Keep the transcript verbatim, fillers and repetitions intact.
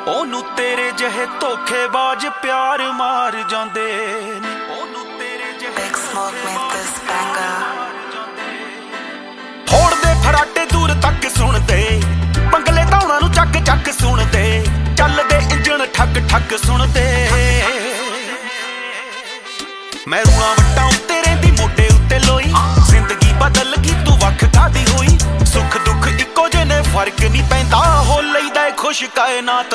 ਉਹਨੂੰ ਤੇਰੇ ਜਿਹੇ ਧੋਖੇਬਾਜ਼ ਪਿਆਰ ਮਾਰ ਜਾਂਦੇ ਨੇ। ਉਹਨੂੰ ਤੇਰੇ ਜਿਹੇ ਫੋੜਦੇ ਫਰਾਟੇ ਦੂਰ ਤੱਕ ਸੁਣਦੇ, ਬੰਗਲੇ ਤਾਂ ਉਹਨਾਂ ਨੂੰ ਚੱਕ ਚੱਕ ਸੁਣਦੇ, ਚੱਲਦੇ ਇੰਜਣ ਠੱਕ ਠੱਕ ਸੁਣਦੇ। ਮੈਂ ਰੂਣਾ ਵੱਟਾਂ ਉੱਤੇ ਰਹਿੰਦੀ ਮੋਢੇ ਉੱਤੇ ਲੋਈ, ਜ਼ਿੰਦਗੀ ਬਦਲ ਗਈ ਤੂੰ ਵੱਖ ਕਾਹਦੀ ਹੋਈ। ਸੁੱਖ ਦੁੱਖ ਇੱਕੋ ਜਿਹੇ ਨੇ ਫਰਕ ਨਹੀਂ ਪੈਂਦਾ, ਹੋ ਲਈਦਾ ਖੁਸ਼ ਕਾਇਨਾਤ